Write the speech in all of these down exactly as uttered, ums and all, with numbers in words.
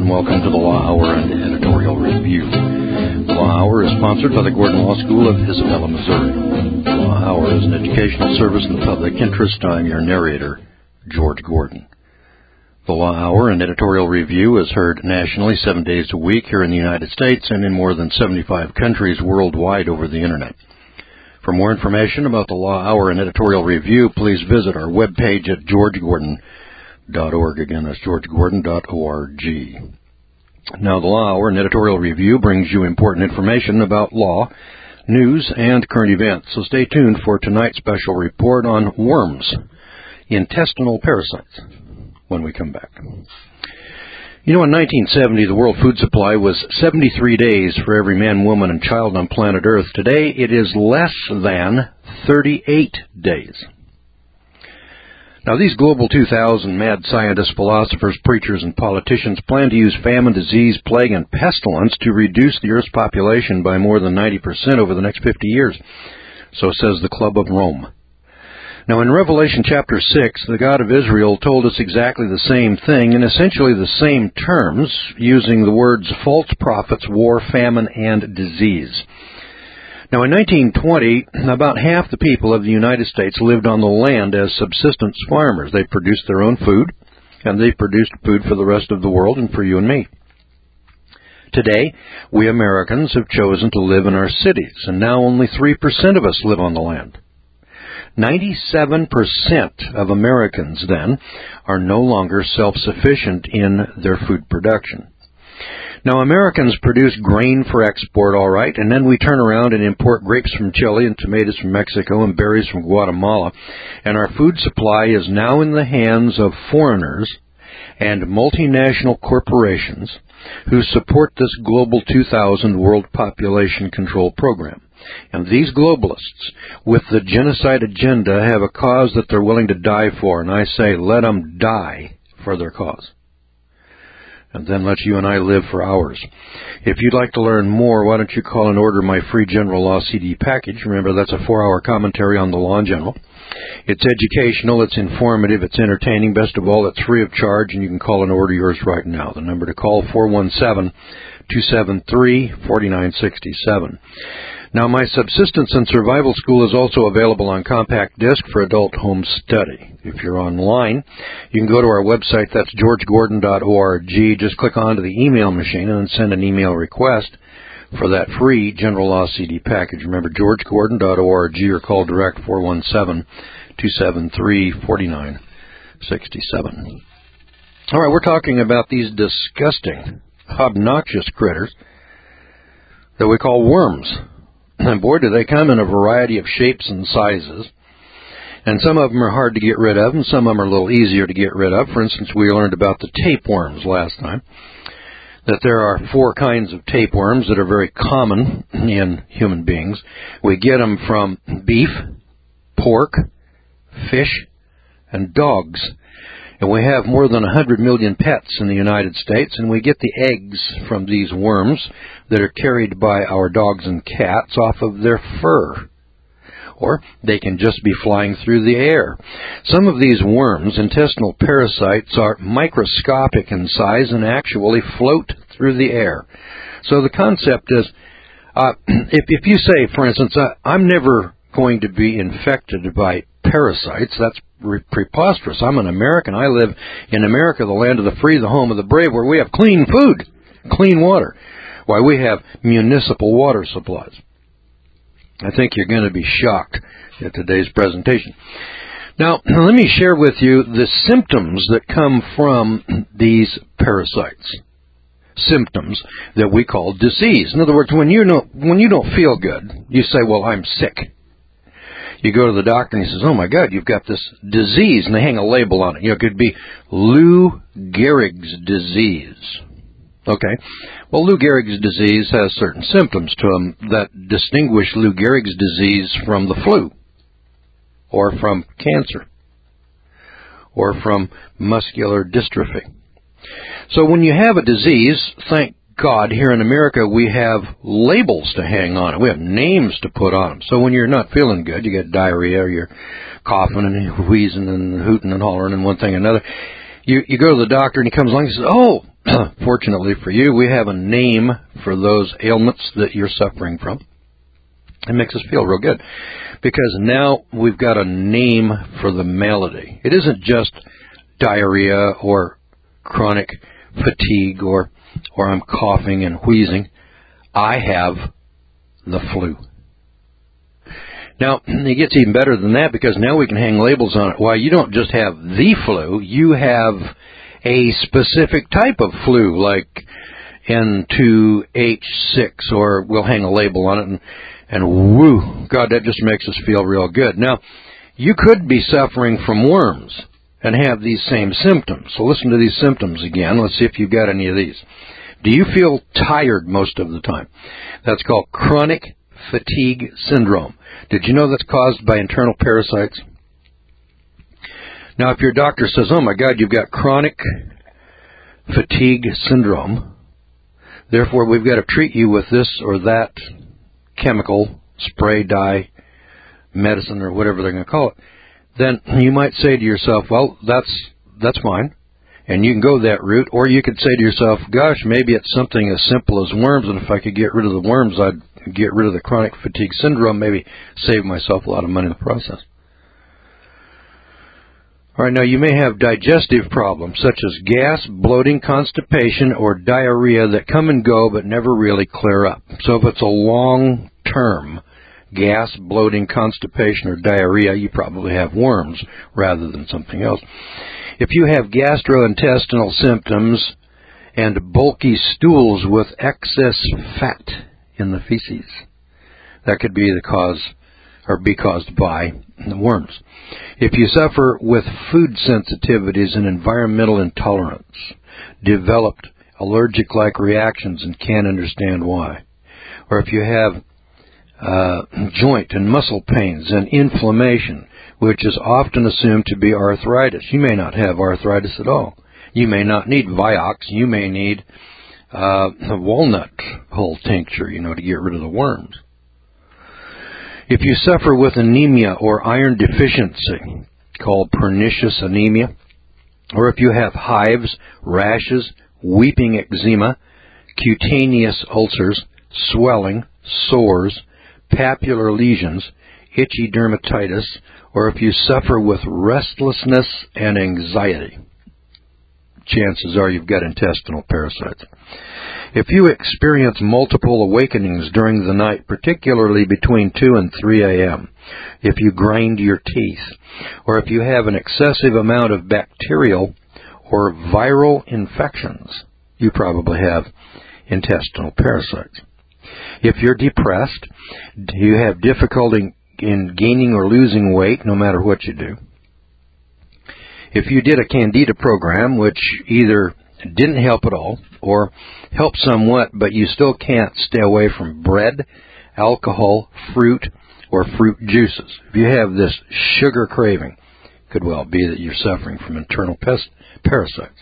and welcome to the Law Hour and Editorial Review. The Law Hour is sponsored by the Gordon Law School of Isabella, Missouri. The Law Hour is an educational service in the public interest. I'm your narrator, George Gordon. The Law Hour and Editorial Review is heard nationally seven days a week here in the United States and in more than seventy-five countries worldwide over the Internet. For more information about the Law Hour and Editorial Review, please visit our webpage at george gordon dot org. Again, that's george gordon dot org. Now, the Law Hour and Editorial Review brings you important information about law, news, and current events. So stay tuned for tonight's special report on worms, intestinal parasites, when we come back. You know, in nineteen seventy, the world food supply was seventy-three days for every man, woman, and child on planet Earth. Today, it is less than thirty-eight days. Now, these Global two thousand mad scientists, philosophers, preachers, and politicians plan to use famine, disease, plague, and pestilence to reduce the Earth's population by more than ninety percent over the next fifty years. So says the Club of Rome. Now, in Revelation chapter six, the God of Israel told us exactly the same thing in essentially the same terms, using the words false prophets, war, famine, and disease. Now, in nineteen twenty, about half the people of the United States lived on the land as subsistence farmers. They produced their own food, and they produced food for the rest of the world and for you and me. Today, we Americans have chosen to live in our cities, and now only three percent of us live on the land. ninety-seven percent of Americans, then, are no longer self-sufficient in their food production. Now, Americans produce grain for export, all right, and then we turn around and import grapes from Chile and tomatoes from Mexico and berries from Guatemala, and our food supply is now in the hands of foreigners and multinational corporations who support this Global two thousand World Population Control Program. And these globalists, with the genocide agenda, have a cause that they're willing to die for, and I say, let them die for their cause. And then let you and I live for ours. If you'd like to learn more, why don't you call and order my free General Law C D package. Remember, that's a four-hour commentary on the law in general. It's educational, it's informative, it's entertaining. Best of all, it's free of charge, and you can call and order yours right now. The number to call, four one seven, two seven three, four nine six seven. Now, my Subsistence and Survival School is also available on compact disc for adult home study. If you're online, you can go to our website, that's george gordon dot org. Just click onto the email machine and send an email request for that free General Law C D package. Remember, george gordon dot org, or call direct four one seven, two seven three, four nine six seven. All right, we're talking about these disgusting, obnoxious critters that we call worms. And boy, do they come in a variety of shapes and sizes. And some of them are hard to get rid of, and some of them are a little easier to get rid of. For instance, we learned about the tapeworms last time, that there are four kinds of tapeworms that are very common in human beings. We get them from beef, pork, fish, and dogs. And we have more than one hundred million pets in the United States, and we get the eggs from these worms that are carried by our dogs and cats off of their fur. Or they can just be flying through the air. Some of these worms, intestinal parasites, are microscopic in size and actually float through the air. So the concept is, uh, if, if you say, for instance, uh, I'm never going to be infected by parasites, that's preposterous. I'm an American. I live in America, the land of the free, the home of the brave, where we have clean food, clean water. Why, we have municipal water supplies. I think you're going to be shocked at today's presentation. Now, let me share with you the symptoms that come from these parasites. Symptoms that we call disease. In other words, when you don't, when you don't feel good, you say, well, I'm sick. You go to the doctor and he says, oh, my God, you've got this disease, and they hang a label on it. You know, it could be Lou Gehrig's disease. Okay. Well, Lou Gehrig's disease has certain symptoms to him that distinguish Lou Gehrig's disease from the flu, or from cancer, or from muscular dystrophy. So when you have a disease, thank God, here in America, we have labels to hang on it. We have names to put on them. So when you're not feeling good, you get diarrhea, or you're coughing and wheezing and hooting and hollering and one thing and another, You, you go to the doctor and he comes along and says, oh, fortunately for you, we have a name for those ailments that you're suffering from. It makes us feel real good because now we've got a name for the malady. It isn't just diarrhea or chronic fatigue or, or I'm coughing and wheezing. I have the flu. Now, it gets even better than that because now we can hang labels on it. Why, you don't just have the flu, you have a specific type of flu like N two H six, or we'll hang a label on it and, and woo, God, that just makes us feel real good. Now, you could be suffering from worms and have these same symptoms. So listen to these symptoms again. Let's see if you've got any of these. Do you feel tired most of the time? That's called chronic fatigue syndrome. Did you know that's caused by internal parasites? Now, if your doctor says, oh my God, you've got chronic fatigue syndrome, therefore we've got to treat you with this or that chemical, spray, dye, medicine, or whatever they're going to call it, then you might say to yourself, well, that's that's fine, and you can go that route, or you could say to yourself, gosh, maybe it's something as simple as worms, and if I could get rid of the worms, I'd get rid of the chronic fatigue syndrome, maybe save myself a lot of money in the process. All right, now you may have digestive problems such as gas, bloating, constipation, or diarrhea that come and go but never really clear up. So if it's a long-term gas, bloating, constipation, or diarrhea, you probably have worms rather than something else. If you have gastrointestinal symptoms and bulky stools with excess fat in the feces, that could be the cause or be caused by the worms. If you suffer with food sensitivities and environmental intolerance, developed allergic-like reactions and can't understand why, or if you have uh, joint and muscle pains and inflammation, which is often assumed to be arthritis. You may not have arthritis at all. You may not need Vioxx. You may need uh, a walnut hull tincture, you know, to get rid of the worms. If you suffer with anemia or iron deficiency, called pernicious anemia, or if you have hives, rashes, weeping eczema, cutaneous ulcers, swelling, sores, papular lesions, itchy dermatitis, or if you suffer with restlessness and anxiety, chances are you've got intestinal parasites. If you experience multiple awakenings during the night, particularly between two and three a.m., if you grind your teeth, or if you have an excessive amount of bacterial or viral infections, you probably have intestinal parasites. If you're depressed, you have difficulty in gaining or losing weight no matter what you do. If you did a Candida program, which either didn't help at all or helped somewhat, but you still can't stay away from bread, alcohol, fruit, or fruit juices. If you have this sugar craving, it could well be that you're suffering from internal pest- parasites.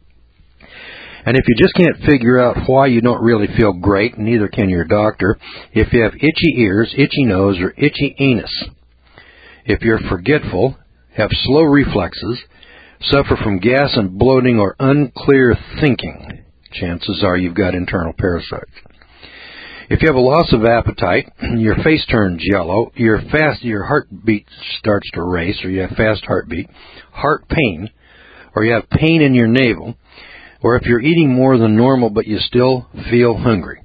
And if you just can't figure out why you don't really feel great, neither can your doctor, if you have itchy ears, itchy nose, or itchy anus, if you're forgetful, have slow reflexes, suffer from gas and bloating or unclear thinking, chances are you've got internal parasites. If you have a loss of appetite, your face turns yellow, your fast, your heartbeat starts to race, or you have fast heartbeat, heart pain, or you have pain in your navel, or if you're eating more than normal but you still feel hungry.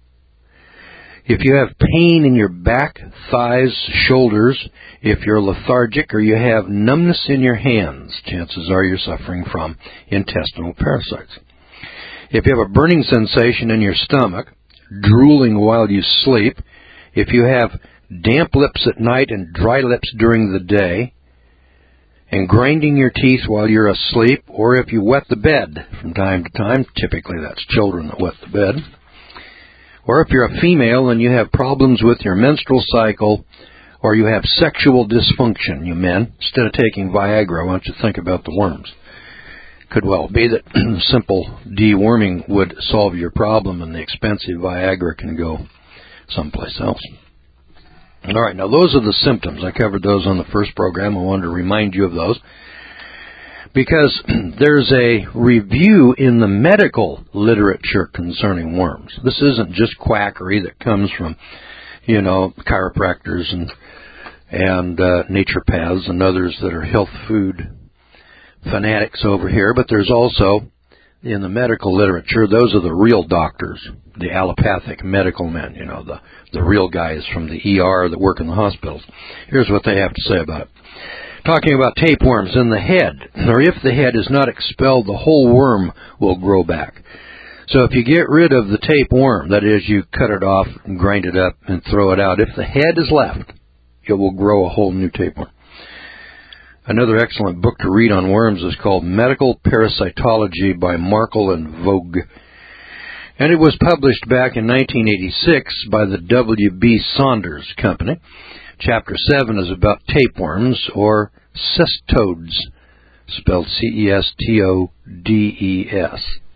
If you have pain in your back, thighs, shoulders, if you're lethargic or you have numbness in your hands, chances are you're suffering from intestinal parasites. If you have a burning sensation in your stomach, drooling while you sleep, if you have damp lips at night and dry lips during the day, and grinding your teeth while you're asleep, or if you wet the bed from time to time, typically that's children that wet the bed, or if you're a female and you have problems with your menstrual cycle, or you have sexual dysfunction, you men, instead of taking Viagra, why don't you think about the worms? Could well be that simple deworming would solve your problem and the expensive Viagra can go someplace else. All right, now those are the symptoms. I covered those on the first program. I wanted to remind you of those. because there's a review in the medical literature concerning worms. This isn't just quackery that comes from, you know, chiropractors and and uh, naturopaths and others that are health food fanatics over here, but there's also, in the medical literature, those are the real doctors, the allopathic medical men, you know, the, the real guys from the E R that work in the hospitals. Here's what they have to say about it. Talking about tapeworms in the head, or if the head is not expelled, the whole worm will grow back. So if you get rid of the tapeworm, that is, you cut it off and grind it up and throw it out, if the head is left, it will grow a whole new tapeworm. Another excellent book to read on worms is called Medical Parasitology by Markle and Vogue. And it was published back in nineteen eighty-six by the W B Saunders Company. Chapter seven is about tapeworms, or cestodes, spelled C E S T O D E S.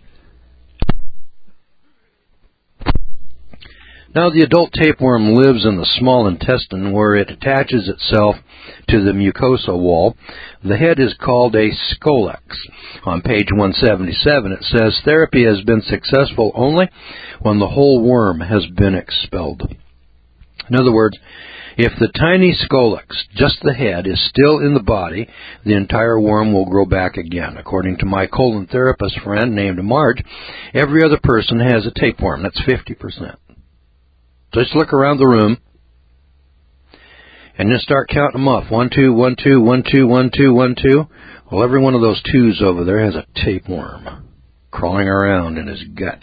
Now, the adult tapeworm lives in the small intestine where it attaches itself to the mucosa wall. The head is called a scolex. On page one seventy-seven, it says, therapy has been successful only when the whole worm has been expelled. In other words, if the tiny scolex, just the head, is still in the body, the entire worm will grow back again. According to my colon therapist friend named Marge, every other person has a tapeworm. That's fifty percent. Just look around the room and then start counting them off. One, two, one, two, one, two, one, two, one, two. Well, every one of those twos over there has a tapeworm crawling around in his gut.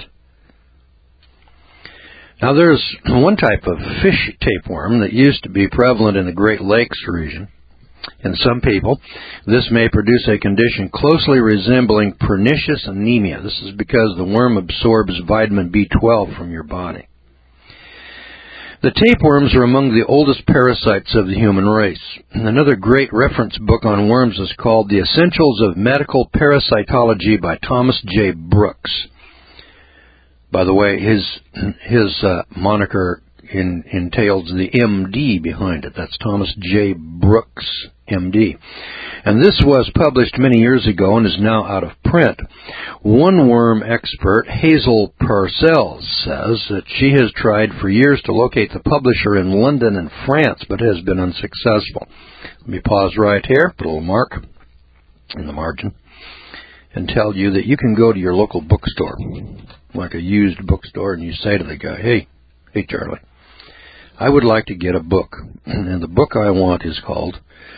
Now, there's one type of fish tapeworm that used to be prevalent in the Great Lakes region. In some people, this may produce a condition closely resembling pernicious anemia. This is because the worm absorbs vitamin B twelve from your body. The tapeworms are among the oldest parasites of the human race. Another great reference book on worms is called The Essentials of Medical Parasitology by Thomas J. Brooks. By the way, his his uh, moniker in, entails the M D behind it. That's Thomas J. Brooks, M D. And this was published many years ago and is now out of print. One worm expert, Hazel Parcells, says that she has tried for years to locate the publisher in London and France, but has been unsuccessful. Let me pause right here, put a little mark in the margin, and tell you that you can go to your local bookstore, like a used bookstore, and you say to the guy, hey, hey, Charlie, I would like to get a book. And the book I want is called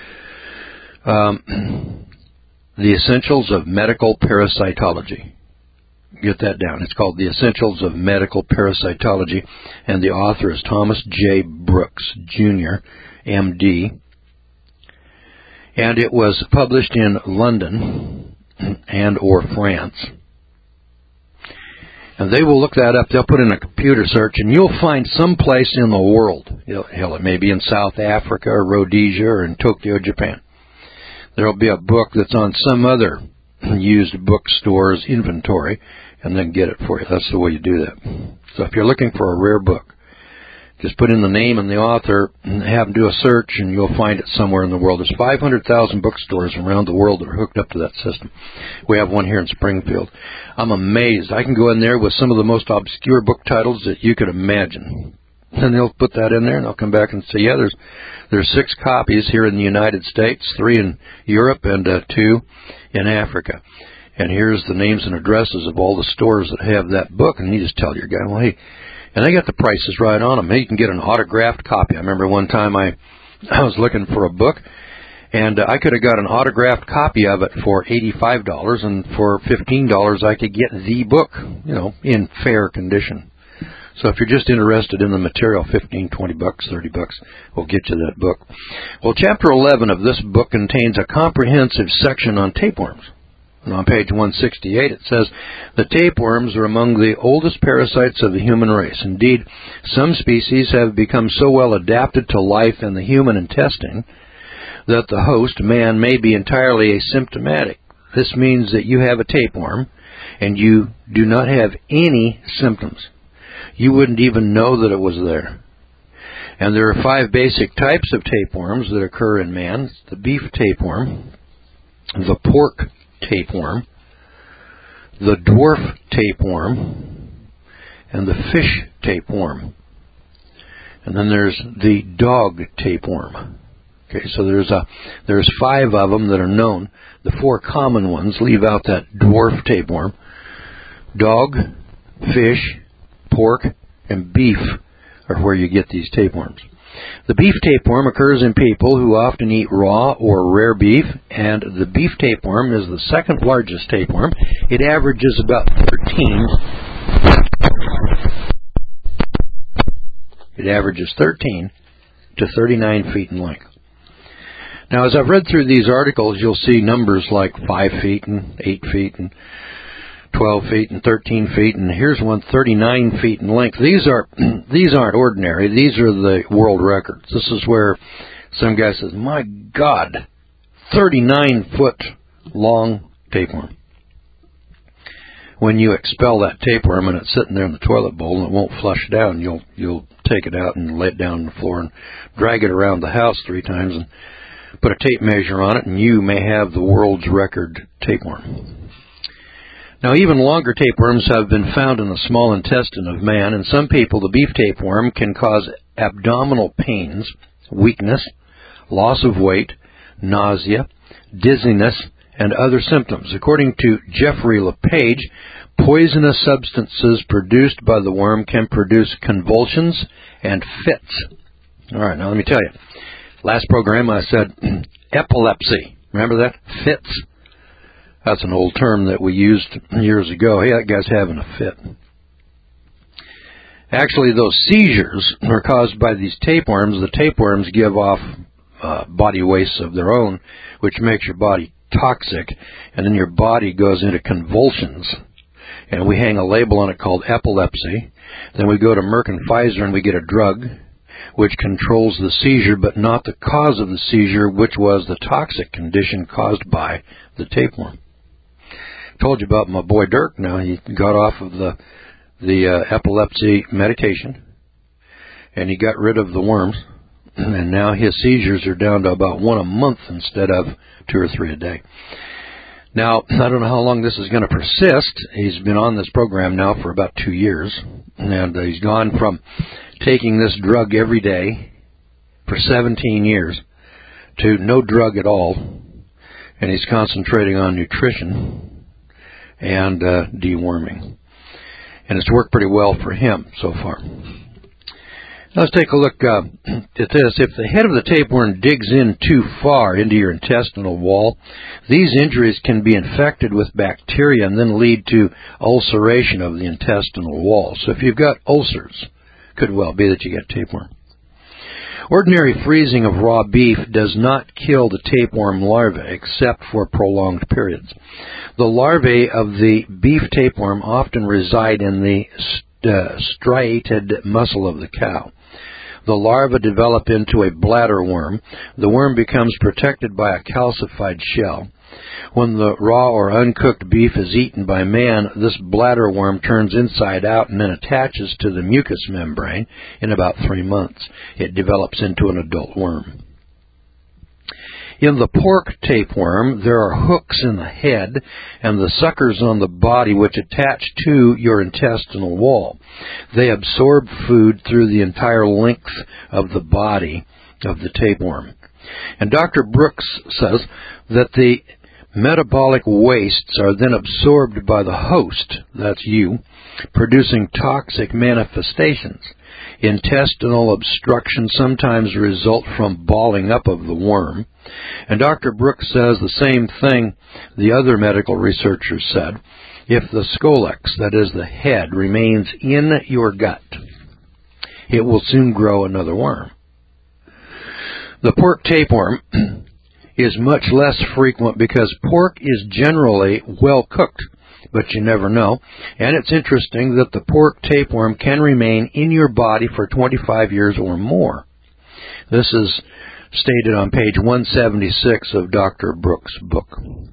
um, The Essentials of Medical Parasitology. Get that down. It's called The Essentials of Medical Parasitology, and the author is Thomas J. Brooks, Junior, M D. And it was published in London and or France. And they will look that up. They'll put in a computer search, and you'll find some place in the world. Hell, it may be in South Africa or Rhodesia or in Tokyo, Japan. There will be a book that's on some other used bookstore's inventory, and then get it for you. That's the way you do that. So if you're looking for a rare book, just put in the name and the author and have them do a search, and you'll find it somewhere in the world. There's five hundred thousand bookstores around the world that are hooked up to that system. We have one here in Springfield. I'm amazed. I can go in there with some of the most obscure book titles that you could imagine. And they'll put that in there, and they'll come back and say, yeah, there's there's six copies here in the United States, three in Europe, and uh, two in Africa. And here's the names and addresses of all the stores that have that book. And you just tell your guy, well, hey, and they got the prices right on them. Hey, you can get an autographed copy. I remember one time I, I was looking for a book, and uh, I could have got an autographed copy of it for eighty-five dollars, and for fifteen dollars I could get the book, you know, in fair condition. So if you're just interested in the material, fifteen, twenty bucks, thirty bucks will get you that book. Well, chapter eleven of this book contains a comprehensive section on tapeworms. And on page one sixty-eight it says, the tapeworms are among the oldest parasites of the human race. Indeed, some species have become so well adapted to life in the human intestine that the host, man, may be entirely asymptomatic. This means that you have a tapeworm and you do not have any symptoms. You wouldn't even know that it was there. And there are five basic types of tapeworms that occur in man. It's the beef tapeworm, the pork tapeworm, the dwarf tapeworm, and the fish tapeworm. And then there's the dog tapeworm. Okay, so there's a there's five of them that are known. The four common ones leave out that dwarf tapeworm. Dog, fish, pork, and beef are where you get these tapeworms. The beef tapeworm occurs in people who often eat raw or rare beef, and the beef tapeworm is the second largest tapeworm. It averages about thirteen. It averages thirteen to thirty-nine feet in length. Now, as I've read through these articles, you'll see numbers like five feet and eight feet and twelve feet and thirteen feet, and here's one thirty-nine feet in length. These are these aren't ordinary. These are the world records. This is where some guy says, "My God, thirty-nine foot long tapeworm." When you expel that tapeworm and it's sitting there in the toilet bowl and it won't flush down, you'll you'll take it out and lay it down on the floor and drag it around the house three times and put a tape measure on it, and you may have the world's record tapeworm. Now, even longer tapeworms have been found in the small intestine of man. In some people, the beef tapeworm can cause abdominal pains, weakness, loss of weight, nausea, dizziness, and other symptoms. According to Jeffrey LePage, poisonous substances produced by the worm can produce convulsions and fits. All right, now let me tell you. Last program I said epilepsy. Remember that? Fits. That's an old term that we used years ago. Hey, that guy's having a fit. Actually, those seizures are caused by these tapeworms. The tapeworms give off uh, body wastes of their own, which makes your body toxic, and then your body goes into convulsions. And we hang a label on it called epilepsy. Then we go to Merck and Pfizer and we get a drug which controls the seizure, but not the cause of the seizure, which was the toxic condition caused by the tapeworm. Told you about my boy Dirk. Now he got off of the the uh, epilepsy medication, and he got rid of the worms, and now his seizures are down to about one a month instead of two or three a day. Now, I don't know how long this is going to persist. He's been on this program now for about two years, and uh, he's gone from taking this drug every day for seventeen years to no drug at all, and he's concentrating on nutrition and uh, deworming. And it's worked pretty well for him so far. Let's take a look uh, at this. If the head of the tapeworm digs in too far into your intestinal wall, these injuries can be infected with bacteria and then lead to ulceration of the intestinal wall. So if you've got ulcers, could well be that you get tapeworm. Ordinary freezing of raw beef does not kill the tapeworm larvae except for prolonged periods. The larvae of the beef tapeworm often reside in the uh, striated muscle of the cow. The larvae develop into a bladder worm. The worm becomes protected by a calcified shell. When the raw or uncooked beef is eaten by man, this bladder worm turns inside out and then attaches to the mucous membrane in about three months. It develops into an adult worm. In the pork tapeworm, there are hooks in the head and the suckers on the body which attach to your intestinal wall. They absorb food through the entire length of the body of the tapeworm. And Doctor Brooks says that the metabolic wastes are then absorbed by the host, that's you, producing toxic manifestations. Intestinal obstruction sometimes result from balling up of the worm. And Doctor Brooks says the same thing the other medical researchers said. If the scolex, that is the head, remains in your gut, it will soon grow another worm. The pork tapeworm is much less frequent because pork is generally well cooked, but you never know. And it's interesting that the pork tapeworm can remain in your body for twenty-five years or more. This is stated on page one seventy-six of Doctor Brooks' book.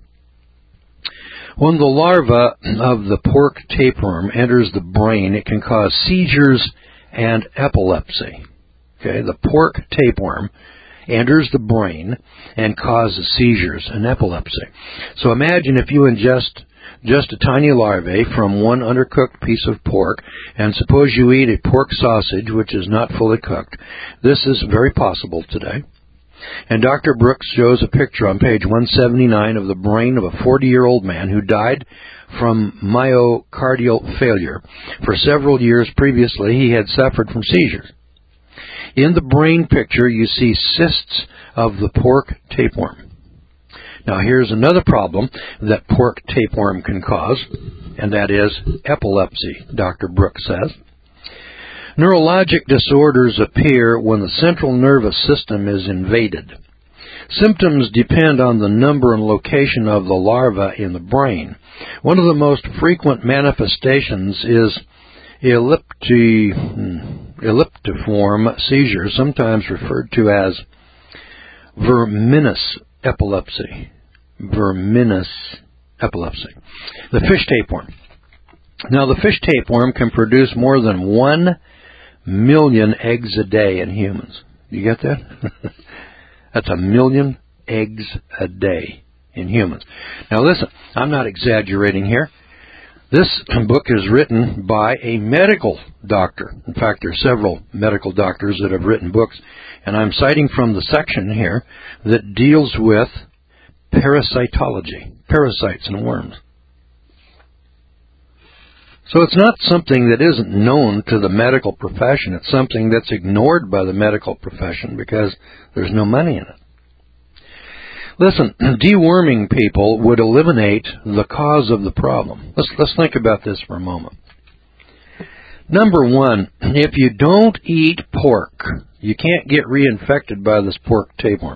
When the larva of the pork tapeworm enters the brain, it can cause seizures and epilepsy. Okay, the pork tapeworm enters the brain and causes seizures and epilepsy. So imagine if you ingest just a tiny larvae from one undercooked piece of pork, and suppose you eat a pork sausage which is not fully cooked. This is very possible today. And Doctor Brooks shows a picture on page one seventy-nine of the brain of a forty-year-old man who died from myocardial failure. For several years previously, he had suffered from seizures. In the brain picture, you see cysts of the pork tapeworm. Now, here's another problem that pork tapeworm can cause, and that is epilepsy, Doctor Brooks says. Neurologic disorders appear when the central nervous system is invaded. Symptoms depend on the number and location of the larva in the brain. One of the most frequent manifestations is ellipti, elliptiform seizures, sometimes referred to as verminous epilepsy. Verminous epilepsy. The fish tapeworm. Now, the fish tapeworm can produce more than one million eggs a day in humans. You get that? That's a million eggs a day in humans. Now, listen, I'm not exaggerating here. This book is written by a medical doctor. In fact, there are several medical doctors that have written books, and I'm citing from the section here that deals with parasitology, parasites and worms. So it's not something that isn't known to the medical profession. It's something that's ignored by the medical profession because there's no money in it. Listen, deworming people would eliminate the cause of the problem. Let's, let's think about this for a moment. Number one, if you don't eat pork, you can't get reinfected by this pork tapeworm.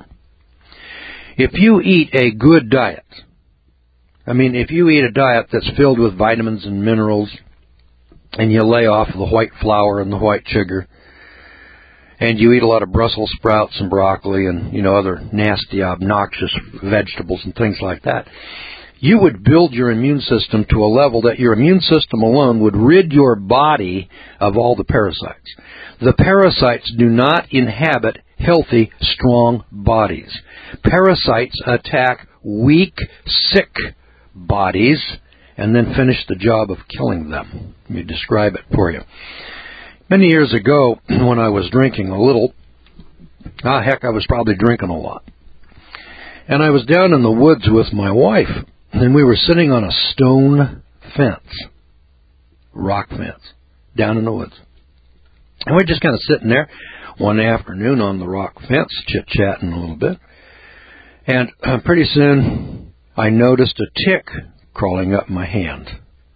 If you eat a good diet, I mean, if you eat a diet that's filled with vitamins and minerals, and you lay off the white flour and the white sugar, and you eat a lot of Brussels sprouts and broccoli and, you know, other nasty, obnoxious vegetables and things like that, you would build your immune system to a level that your immune system alone would rid your body of all the parasites. The parasites do not inhabit healthy, strong bodies. Parasites attack weak, sick bodies and then finish the job of killing them. Let me describe it for you. Many years ago, when I was drinking a little, ah, heck, I was probably drinking a lot. And I was down in the woods with my wife, and we were sitting on a stone fence, rock fence, down in the woods. And we're just kind of sitting there one afternoon on the rock fence, chit-chatting a little bit. And uh, pretty soon, I noticed a tick crawling up my hand.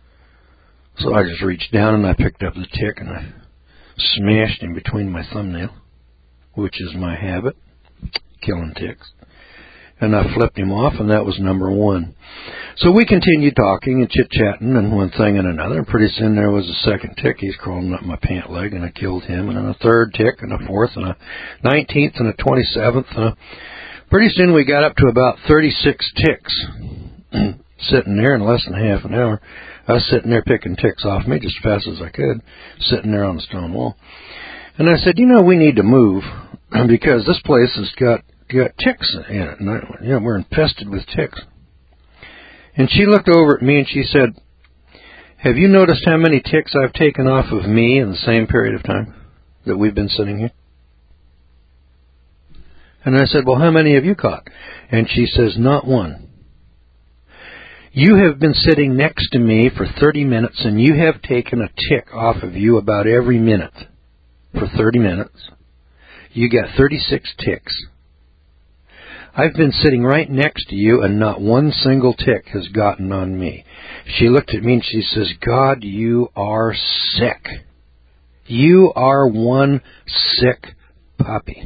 So I just reached down and I picked up the tick and I smashed him between my thumbnail, which is my habit, killing ticks. And I flipped him off, and that was number one. So we continued talking and chit-chatting and one thing and another, and pretty soon there was a second tick. He's crawling up my pant leg, and I killed him, and then a third tick, and a fourth, and a nineteenth, and a twenty-seventh. And a... Pretty soon we got up to about thirty-six ticks sitting there in less than half an hour. I was sitting there picking ticks off me just as fast as I could, sitting there on the stone wall. And I said, you know, we need to move because this place has got, got ticks in it. And I, you know, we're infested with ticks. And she looked over at me and she said, have you noticed how many ticks I've taken off of me in the same period of time that we've been sitting here? And I said, well, how many have you caught? And she says, not one. You have been sitting next to me for thirty minutes, and you have taken a tick off of you about every minute for thirty minutes. You got thirty-six ticks. I've been sitting right next to you, and not one single tick has gotten on me. She looked at me, and she says, God, you are sick. You are one sick puppy.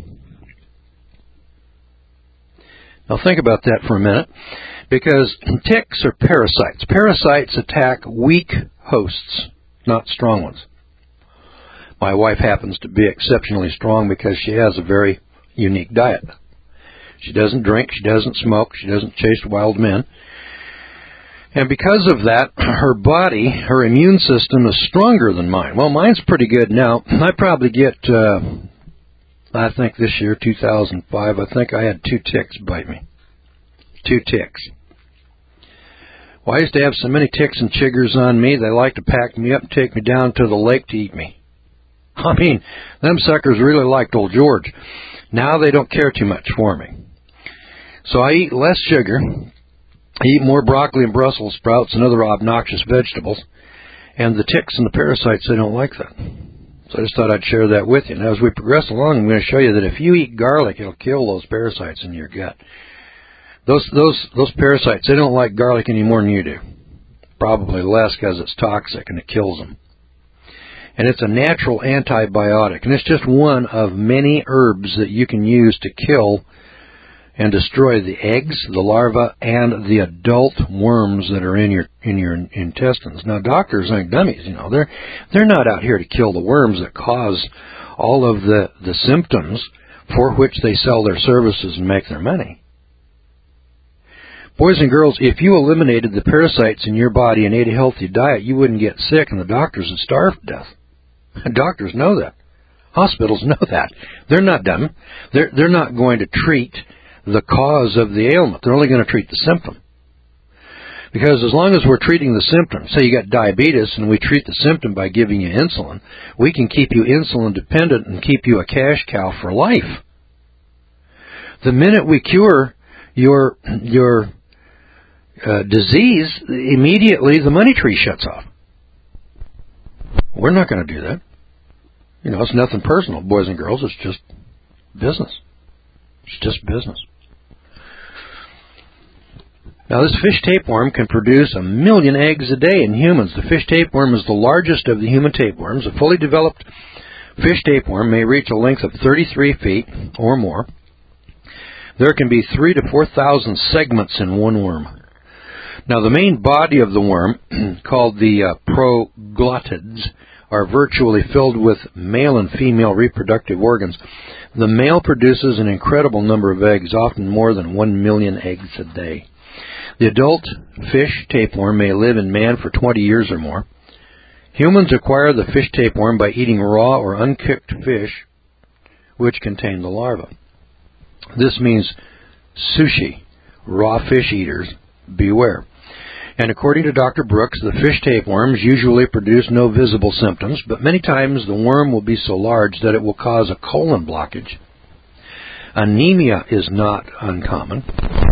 Now think about that for a minute. Because ticks are parasites. Parasites attack weak hosts, not strong ones. My wife happens to be exceptionally strong because she has a very unique diet. She doesn't drink, she doesn't smoke, she doesn't chase wild men. And because of that, her body, her immune system is stronger than mine. Well, mine's pretty good now. I probably get uh, I think this year, two thousand five, I think I had two ticks bite me. Two ticks. Well, I used to have so many ticks and chiggers on me, they like to pack me up and take me down to the lake to eat me. I mean, them suckers really liked old George. Now they don't care too much for me. So I eat less sugar, I eat more broccoli and Brussels sprouts and other obnoxious vegetables, and the ticks and the parasites, they don't like that. So I just thought I'd share that with you. Now, as we progress along, I'm going to show you that if you eat garlic, it'll kill those parasites in your gut. Those those those parasites, they don't like garlic any more than you do. Probably less because it's toxic and it kills them. And it's a natural antibiotic, and it's just one of many herbs that you can use to kill and destroy the eggs, the larvae, and the adult worms that are in your in your intestines. Now, doctors aren't dummies, you know. They're they're not out here to kill the worms that cause all of the, the symptoms for which they sell their services and make their money. Boys and girls, if you eliminated the parasites in your body and ate a healthy diet, you wouldn't get sick, and the doctors would starve to death. Doctors know that. Hospitals know that. They're not dumb. They're they're not going to treat the cause of the ailment. They're only going to treat the symptom. Because as long as we're treating the symptom, say you got diabetes and we treat the symptom by giving you insulin, we can keep you insulin dependent and keep you a cash cow for life. The minute we cure your your uh, disease, immediately the money tree shuts off. We're not going to do that. You know, it's nothing personal, boys and girls. It's just business. It's just business. Now, this fish tapeworm can produce a million eggs a day in humans. The fish tapeworm is the largest of the human tapeworms. A fully developed fish tapeworm may reach a length of thirty-three feet or more. There can be three to four thousand segments in one worm. Now, the main body of the worm, called the uh, proglottids, are virtually filled with male and female reproductive organs. The male produces an incredible number of eggs, often more than one million eggs a day. The adult fish tapeworm may live in man for twenty years or more. Humans acquire the fish tapeworm by eating raw or uncooked fish, which contain the larva. This means sushi, raw fish eaters, beware. And according to Doctor Brooks, the fish tapeworms usually produce no visible symptoms, but many times the worm will be so large that it will cause a colon blockage. Anemia is not uncommon.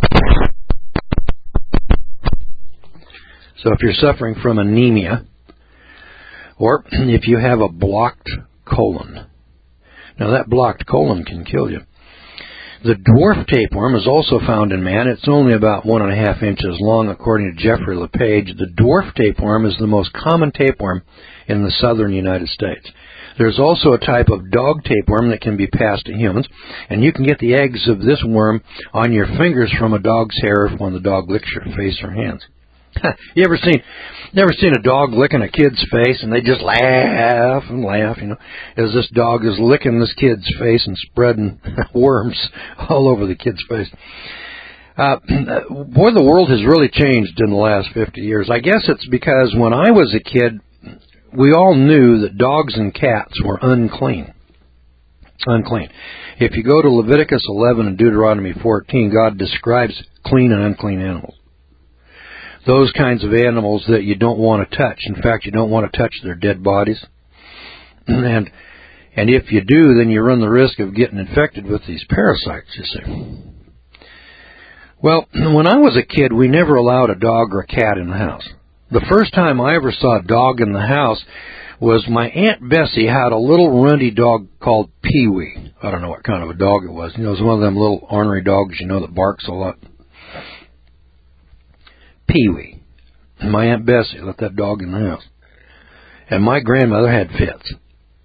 So if you're suffering from anemia, or if you have a blocked colon, now that blocked colon can kill you. The dwarf tapeworm is also found in man. It's only about one and a half inches long, according to Jeffrey LePage. The dwarf tapeworm is the most common tapeworm in the southern United States. There's also a type of dog tapeworm that can be passed to humans, and you can get the eggs of this worm on your fingers from a dog's hair when the dog licks your face or hands. You ever seen, never seen a dog licking a kid's face and they just laugh and laugh, you know, as this dog is licking this kid's face and spreading worms all over the kid's face. Uh, boy, the world has really changed in the last fifty years. I guess it's because when I was a kid, we all knew that dogs and cats were unclean. Unclean. If you go to Leviticus eleven and Deuteronomy fourteen, God describes clean and unclean animals. Those kinds of animals that you don't want to touch. In fact, you don't want to touch their dead bodies. And and if you do, then you run the risk of getting infected with these parasites, you see. Well, when I was a kid, we never allowed a dog or a cat in the house. The first time I ever saw a dog in the house was my Aunt Bessie had a little runty dog called Pee-wee. I don't know what kind of a dog it was. You know, it was one of them little ornery dogs, you know, that barks a lot. Pee-wee. My Aunt Bessie let that dog in the house. And my grandmother had fits.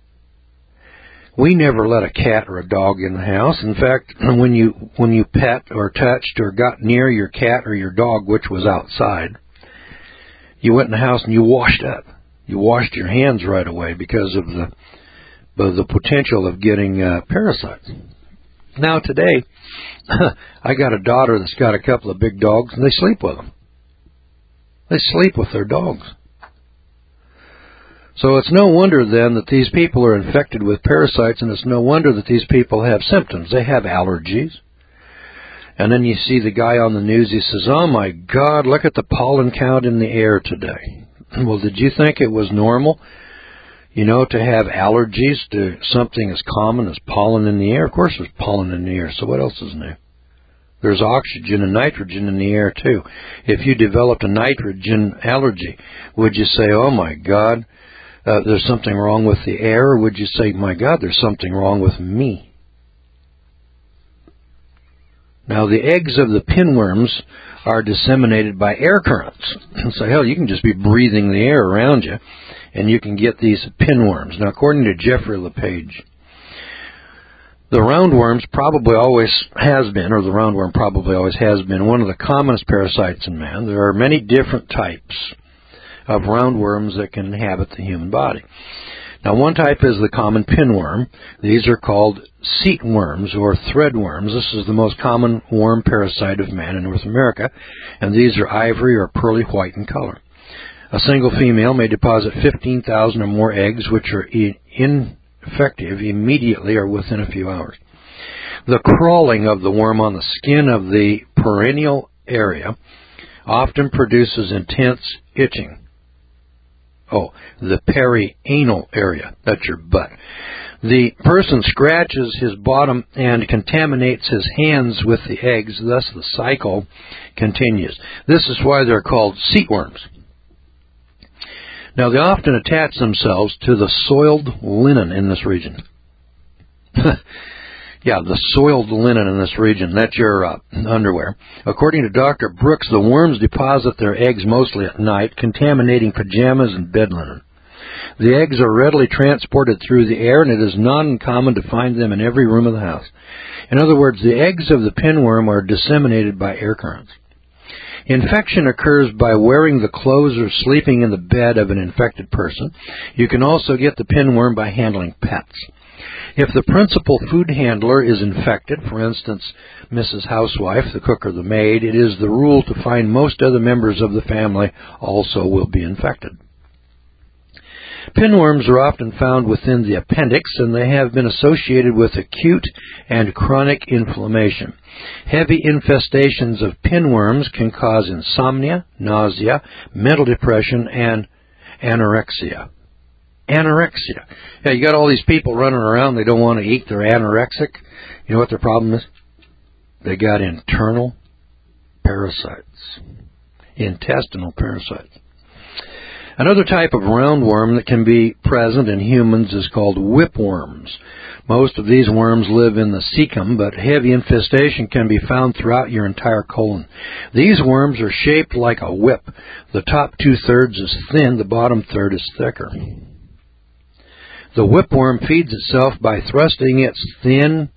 We never let a cat or a dog in the house. In fact, when you when you pet or touched or got near your cat or your dog, which was outside, you went in the house and you washed up. You washed your hands right away because of the of the potential of getting uh, parasites. Now today, I got a daughter that's got a couple of big dogs, and they sleep with them. They sleep with their dogs. So it's no wonder then that these people are infected with parasites, and it's no wonder that these people have symptoms. They have allergies. And then you see the guy on the news, he says, oh my God, look at the pollen count in the air today. Well, did you think it was normal, you know, to have allergies to something as common as pollen in the air? Of course there's pollen in the air, so what else is new? There's oxygen and nitrogen in the air, too. If you developed a nitrogen allergy, would you say, oh my God, uh, there's something wrong with the air? Or would you say, my God, there's something wrong with me? Now, the eggs of the pinworms are disseminated by air currents. So, hell, you can just be breathing the air around you, and you can get these pinworms. Now, according to Jeffrey LePage, the roundworms probably always has been, or the roundworm probably always has been, one of the commonest parasites in man. There are many different types of roundworms that can inhabit the human body. Now, one type is the common pinworm. These are called seatworms or threadworms. This is the most common worm parasite of man in North America, and these are ivory or pearly white in color. A single female may deposit fifteen thousand or more eggs, which are ineffective immediately or within a few hours. The crawling of the worm on the skin of the perineal area often produces intense itching. Oh, the perianal area. That's your butt. The person scratches his bottom and contaminates his hands with the eggs, thus the cycle continues. This is why they're called seatworms. Now, they often attach themselves to the soiled linen in this region. Yeah, the soiled linen in this region. That's your uh, underwear. According to Doctor Brooks, the worms deposit their eggs mostly at night, contaminating pajamas and bed linen. The eggs are readily transported through the air, and it is not uncommon to find them in every room of the house. In other words, the eggs of the pinworm are disseminated by air currents. Infection occurs by wearing the clothes or sleeping in the bed of an infected person. You can also get the pinworm by handling pets. If the principal food handler is infected, for instance, Missus Housewife, the cook or the maid, it is the rule to find most other members of the family also will be infected. Pinworms are often found within the appendix, and they have been associated with acute and chronic inflammation. Heavy infestations of pinworms can cause insomnia, nausea, mental depression, and anorexia. Anorexia. Yeah, you got all these people running around, they don't want to eat, they're anorexic. You know what their problem is? They got internal parasites. Intestinal parasites. Another type of roundworm that can be present in humans is called whipworms. Most of these worms live in the cecum, but heavy infestation can be found throughout your entire colon. These worms are shaped like a whip. The top two-thirds is thin, the bottom third is thicker. The whipworm feeds itself by thrusting its thin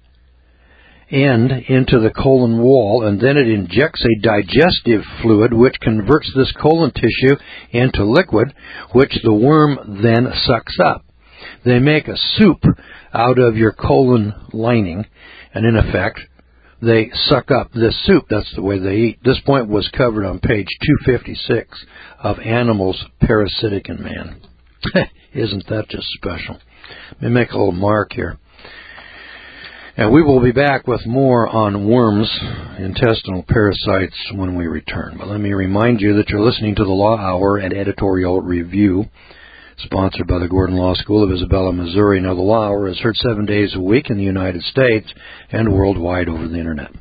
end into the colon wall, and then it injects a digestive fluid which converts this colon tissue into liquid, which the worm then sucks up. They make a soup out of your colon lining, and in effect, they suck up this soup. That's the way they eat. This point was covered on page two fifty-six of Animals Parasitic in Man. Isn't that just special? Let me make a little mark here. And we will be back with more on worms, intestinal parasites, when we return. But let me remind you that you're listening to the Law Hour and Editorial Review, sponsored by the Gordon Law School of Isabella, Missouri. Now, the Law Hour is heard seven days a week in the United States and worldwide over the Internet.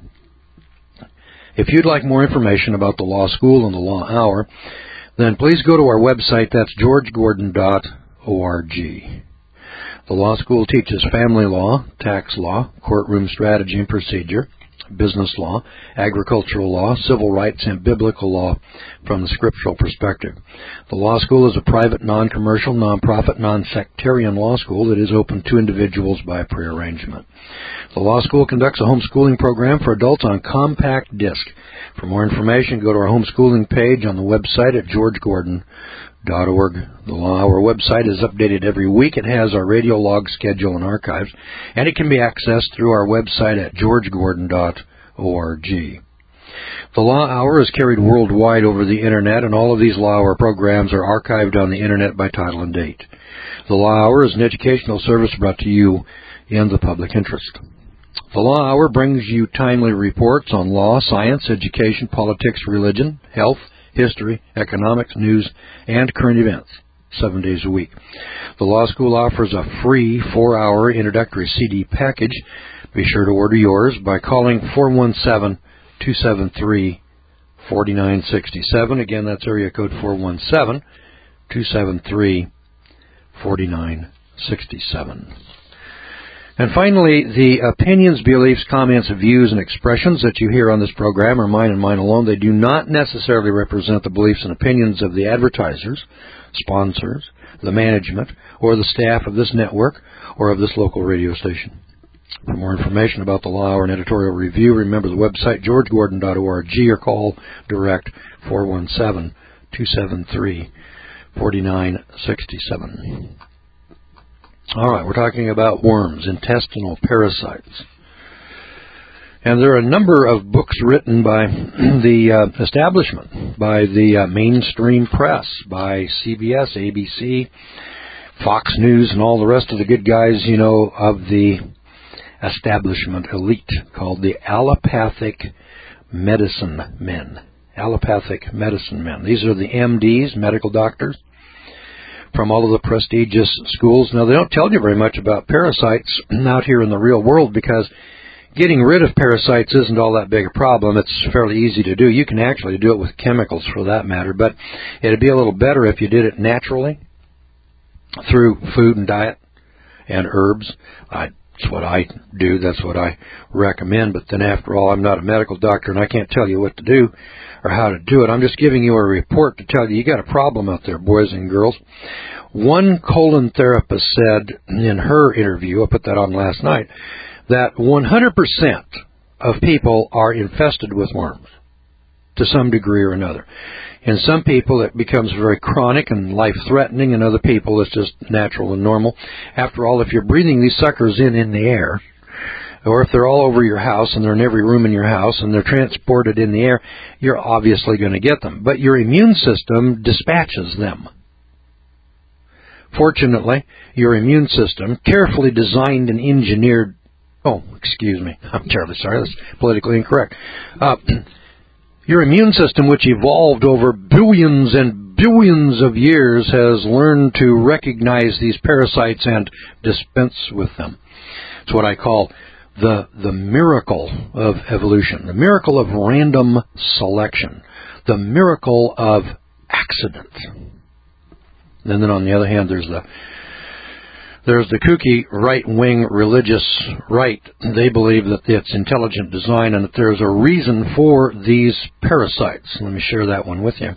If you'd like more information about the Law School and the Law Hour, then please go to our website. That's george gordon dot org. The law school teaches family law, tax law, courtroom strategy and procedure, business law, agricultural law, civil rights, and biblical law from the scriptural perspective. The law school is a private, non-commercial, non-profit, non-sectarian law school that is open to individuals by prearrangement. The law school conducts a homeschooling program for adults on compact disc. For more information, go to our homeschooling page on the website at george gordon dot org. The Law Hour website is updated every week. It has our radio log schedule and archives, and it can be accessed through our website at george gordon dot org. The Law Hour is carried worldwide over the Internet, and all of these Law Hour programs are archived on the Internet by title and date. The Law Hour is an educational service brought to you in the public interest. The Law Hour brings you timely reports on law, science, education, politics, religion, health, history, economics, news, and current events, seven days a week. The Law School offers a free four-hour introductory C D package. Be sure to order yours by calling four one seven, two seven three, four nine six seven. Again, that's area code four one seven, two seven three, four nine six seven. And finally, the opinions, beliefs, comments, views, and expressions that you hear on this program are mine and mine alone. They do not necessarily represent the beliefs and opinions of the advertisers, sponsors, the management, or the staff of this network or of this local radio station. For more information about the Law Hour and editorial review, remember the website george gordon dot org or call direct four one seven, two seven three, four nine six seven. All right, we're talking about worms, intestinal parasites. And there are a number of books written by the uh, establishment, by the uh, mainstream press, by C B S, A B C, Fox News, and all the rest of the good guys, you know, of the establishment elite, called the allopathic medicine men. Allopathic medicine men. These are the M Ds, medical doctors, from all of the prestigious schools. Now, they don't tell you very much about parasites out here in the real world because getting rid of parasites isn't all that big a problem. It's fairly easy to do. You can actually do it with chemicals for that matter, but it'd be a little better if you did it naturally through food and diet and herbs. I That's what I do. That's what I recommend. But then after all, I'm not a medical doctor and I can't tell you what to do or how to do it. I'm just giving you a report to tell you you got a problem out there, boys and girls. One colon therapist said in her interview, I put that on last night, that one hundred percent of people are infested with worms to some degree or another. In some people, it becomes very chronic and life-threatening. In other people, it's just natural and normal. After all, if you're breathing these suckers in in the air, or if they're all over your house and they're in every room in your house and they're transported in the air, you're obviously going to get them. But your immune system dispatches them. Fortunately, your immune system, carefully designed and engineered, oh, excuse me, I'm terribly sorry, that's politically incorrect. Uh, Your immune system, which evolved over billions and billions of years, has learned to recognize these parasites and dispense with them. It's what I call the the miracle of evolution, the miracle of random selection, the miracle of accident. And then on the other hand, there's the There's the kooky right-wing religious right. They believe that it's intelligent design and that there's a reason for these parasites. Let me share that one with you.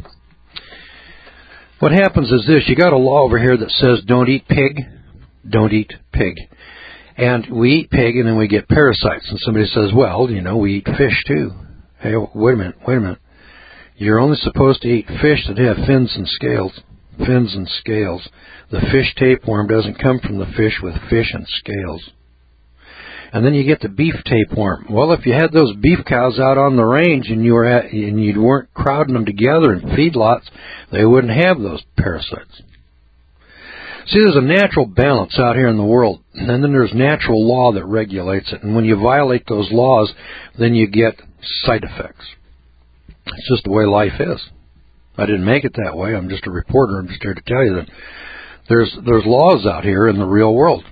What happens is this. You got a law over here that says don't eat pig, don't eat pig. And we eat pig and then we get parasites. And somebody says, well, you know, we eat fish too. Hey, wait a minute, wait a minute. You're only supposed to eat fish that have fins and scales. Fins and scales. The fish tapeworm doesn't come from the fish with fish and scales. And then you get the beef tapeworm. Well, if you had those beef cows out on the range and you were at, and you weren't crowding them together in feedlots, they wouldn't have those parasites. See, there's a natural balance out here in the world, and then there's natural law that regulates it. And when you violate those laws, then you get side effects. It's just the way life is. I didn't make it that way. I'm just a reporter. I'm just here to tell you that there's there's laws out here in the real world.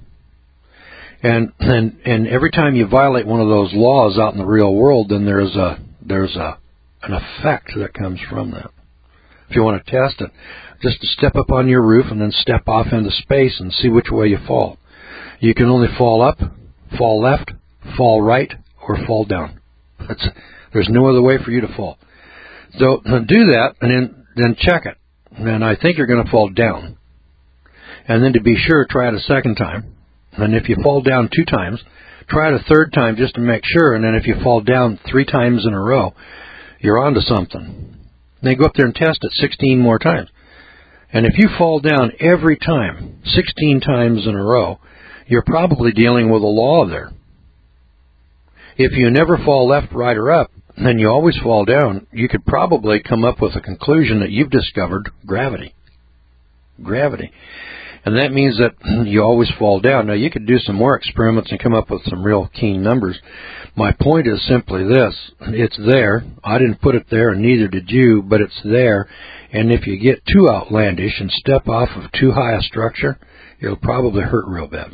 And and and every time you violate one of those laws out in the real world, then there's a there's a an effect that comes from that. If you want to test it, just step up on your roof and then step off into space and see which way you fall. You can only fall up, fall left, fall right, or fall down. That's, there's no other way for you to fall. So do that and then, then check it. And I think you're going to fall down. And then to be sure, try it a second time. And if you fall down two times, try it a third time just to make sure. And then if you fall down three times in a row, you're onto something. Then go up there and test it sixteen more times. And if you fall down every time, sixteen times in a row, you're probably dealing with a law there. If you never fall left, right, or up, and you always fall down, you could probably come up with a conclusion that you've discovered gravity. Gravity. And that means that you always fall down. Now, you could do some more experiments and come up with some real keen numbers. My point is simply this. It's there. I didn't put it there, and neither did you, but it's there. And if you get too outlandish and step off of too high a structure, it'll probably hurt real bad.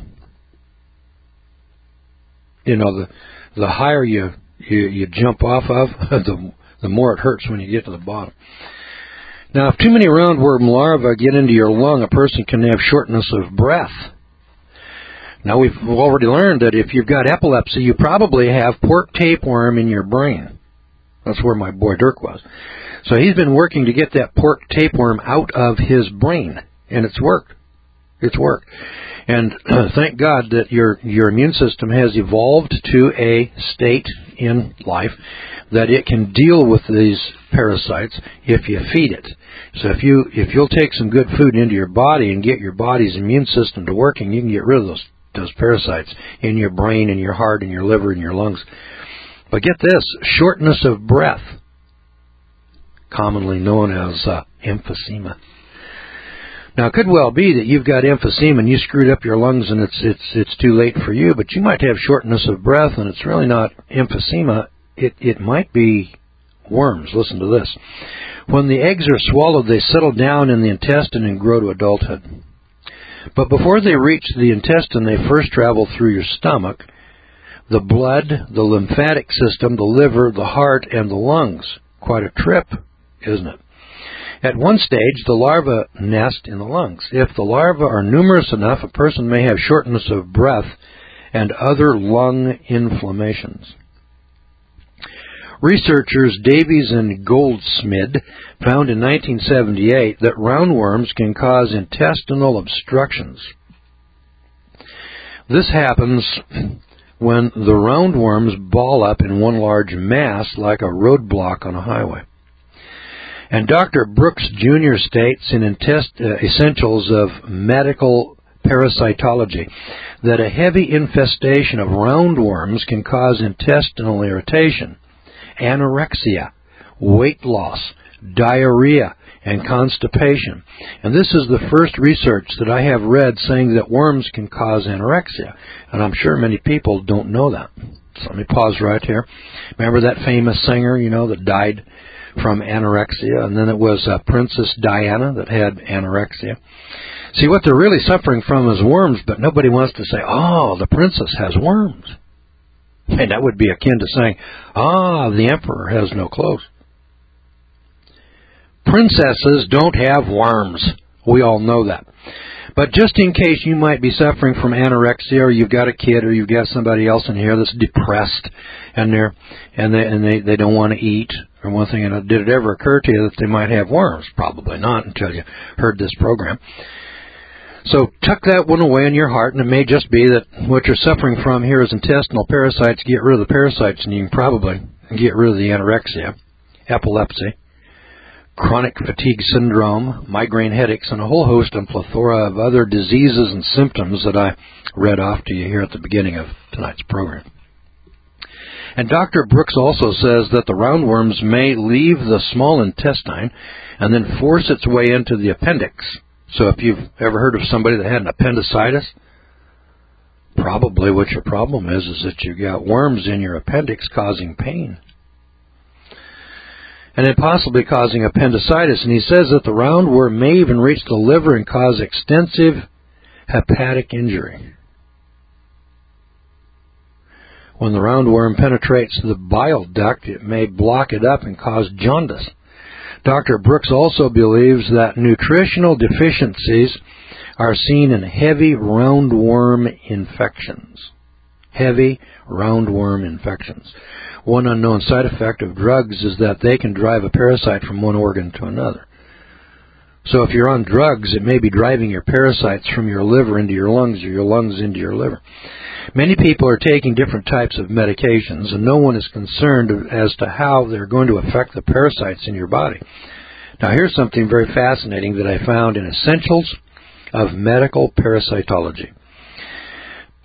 You know, the the higher you, you, you jump off of, the, the more it hurts when you get to the bottom. Now, if too many roundworm larvae get into your lung, a person can have shortness of breath. Now, we've already learned that if you've got epilepsy, you probably have pork tapeworm in your brain. That's where my boy Dirk was. So he's been working to get that pork tapeworm out of his brain, and it's worked. It's worked. And uh, thank God that your your immune system has evolved to a state in life that it can deal with these parasites if you feed it. So if you if you'll take some good food into your body and get your body's immune system to working, you can get rid of those those parasites in your brain and your heart and your liver and your lungs. But get this, shortness of breath, commonly known as uh, emphysema. Now, it could well be that you've got emphysema and you screwed up your lungs and it's it's it's too late for you, but you might have shortness of breath and it's really not emphysema. It it might be worms. Listen to this. When the eggs are swallowed, they settle down in the intestine and grow to adulthood. But before they reach the intestine, they first travel through your stomach, the blood, the lymphatic system, the liver, the heart, and the lungs. Quite a trip, isn't it? At one stage, the larvae nest in the lungs. If the larvae are numerous enough, a person may have shortness of breath and other lung inflammations. Researchers Davies and Goldsmid found in nineteen seventy-eight that roundworms can cause intestinal obstructions. This happens when the roundworms ball up in one large mass like a roadblock on a highway. And Doctor Brooks Junior states in Intest- uh, Essentials of Medical Parasitology that a heavy infestation of roundworms can cause intestinal irritation, anorexia, weight loss, diarrhea, and constipation. And this is the first research that I have read saying that worms can cause anorexia. And I'm sure many people don't know that. So let me pause right here. Remember that famous singer, you know, that died from anorexia, and then it was uh, Princess Diana that had anorexia. See, what they're really suffering from is worms, but nobody wants to say, oh, the princess has worms. And that would be akin to saying, ah, the emperor has no clothes. Princesses don't have worms. We all know that. But just in case you might be suffering from anorexia, or you've got a kid, or you've got somebody else in here that's depressed, and they're and they and they, they don't want to eat, or one thing, and did it ever occur to you that they might have worms? Probably not until you heard this program. So tuck that one away in your heart, and it may just be that what you're suffering from here is intestinal parasites. Get rid of the parasites, and you can probably get rid of the anorexia, epilepsy, chronic fatigue syndrome, migraine headaches, and a whole host and plethora of other diseases and symptoms that I read off to you here at the beginning of tonight's program. And Doctor Brooks also says that the roundworms may leave the small intestine and then force its way into the appendix. So if you've ever heard of somebody that had an appendicitis, probably what your problem is is that you've got worms in your appendix causing pain, and then possibly causing appendicitis. And he says that the roundworm may even reach the liver and cause extensive hepatic injury. When the roundworm penetrates the bile duct, it may block it up and cause jaundice. Doctor Brooks also believes that nutritional deficiencies are seen in heavy roundworm infections. Heavy roundworm infections. One unknown side effect of drugs is that they can drive a parasite from one organ to another. So if you're on drugs, it may be driving your parasites from your liver into your lungs or your lungs into your liver. Many people are taking different types of medications, and no one is concerned as to how they're going to affect the parasites in your body. Now, here's something very fascinating that I found in Essentials of Medical Parasitology.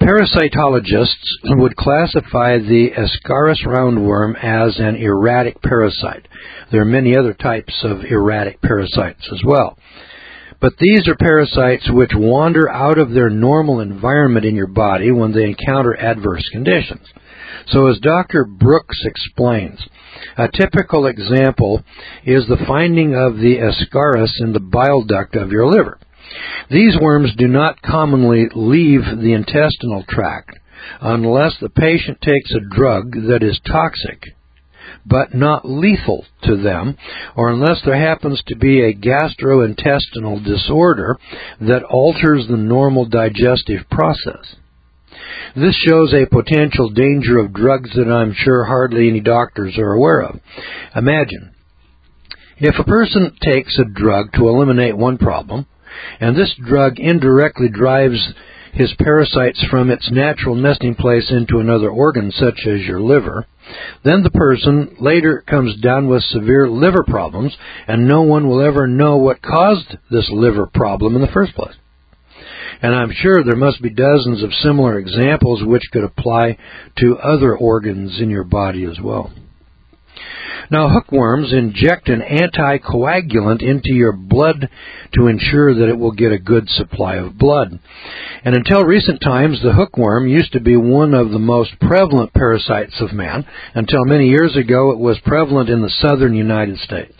Parasitologists would classify the Ascaris roundworm as an erratic parasite. There are many other types of erratic parasites as well. But these are parasites which wander out of their normal environment in your body when they encounter adverse conditions. So as Doctor Brooks explains, a typical example is the finding of the Ascaris in the bile duct of your liver. These worms do not commonly leave the intestinal tract unless the patient takes a drug that is toxic but not lethal to them, or unless there happens to be a gastrointestinal disorder that alters the normal digestive process. This shows a potential danger of drugs that I'm sure hardly any doctors are aware of. Imagine, if a person takes a drug to eliminate one problem, and this drug indirectly drives his parasites from its natural nesting place into another organ, such as your liver, then the person later comes down with severe liver problems, and no one will ever know what caused this liver problem in the first place. And I'm sure there must be dozens of similar examples which could apply to other organs in your body as well. Now, hookworms inject an anticoagulant into your blood to ensure that it will get a good supply of blood. And until recent times, the hookworm used to be one of the most prevalent parasites of man. Until many years ago, it was prevalent in the southern United States.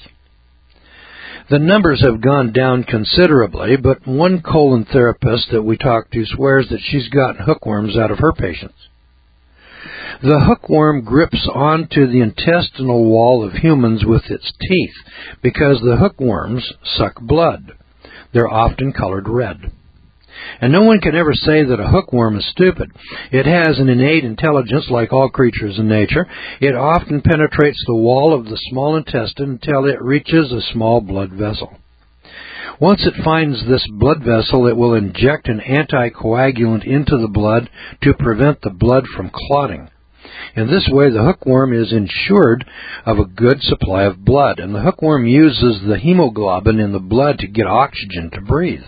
The numbers have gone down considerably, but one colon therapist that we talked to swears that she's gotten hookworms out of her patients. The hookworm grips onto the intestinal wall of humans with its teeth because the hookworms suck blood. They're often colored red. And no one can ever say that a hookworm is stupid. It has an innate intelligence like all creatures in nature. It often penetrates the wall of the small intestine until it reaches a small blood vessel. Once it finds this blood vessel, it will inject an anticoagulant into the blood to prevent the blood from clotting. In this way, the hookworm is ensured of a good supply of blood, and the hookworm uses the hemoglobin in the blood to get oxygen to breathe.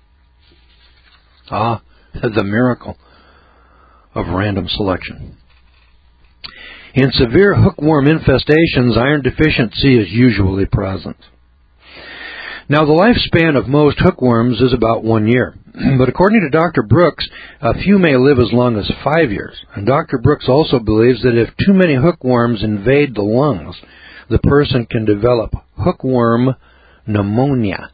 Ah, the miracle of random selection. In severe hookworm infestations, iron deficiency is usually present. Now, the lifespan of most hookworms is about one year. But according to Doctor Brooks, a few may live as long as five years. And Doctor Brooks also believes that if too many hookworms invade the lungs, the person can develop hookworm pneumonia.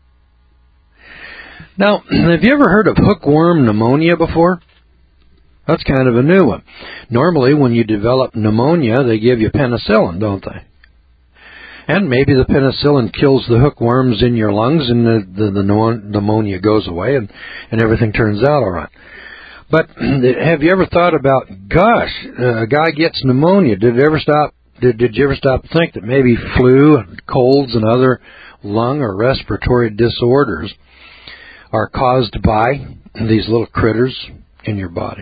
Now, have you ever heard of hookworm pneumonia before? That's kind of a new one. Normally, when you develop pneumonia, they give you penicillin, don't they? And maybe the penicillin kills the hookworms in your lungs and the, the, the pneumonia goes away and, and everything turns out all right. But have you ever thought about, gosh, a guy gets pneumonia. Did it ever stop? Did, did you ever stop to think that maybe flu, and colds, and other lung or respiratory disorders are caused by these little critters in your body?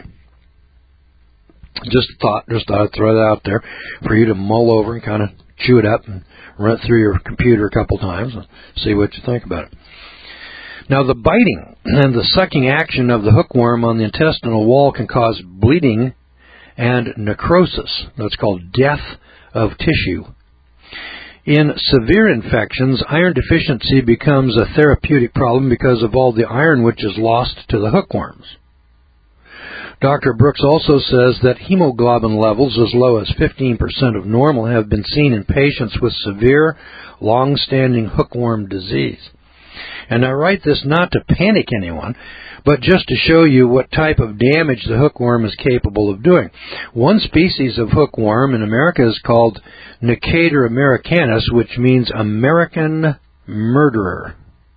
Just thought, just thought I'd throw that out there for you to mull over and kind of chew it up and run it through your computer a couple times and see what you think about it. Now, the biting and the sucking action of the hookworm on the intestinal wall can cause bleeding and necrosis. That's called death of tissue. In severe infections, iron deficiency becomes a therapeutic problem because of all the iron which is lost to the hookworms. Doctor Brooks also says that hemoglobin levels as low as fifteen percent of normal have been seen in patients with severe, long-standing hookworm disease. And I write this not to panic anyone, but just to show you what type of damage the hookworm is capable of doing. One species of hookworm in America is called Necator americanus, which means American murderer.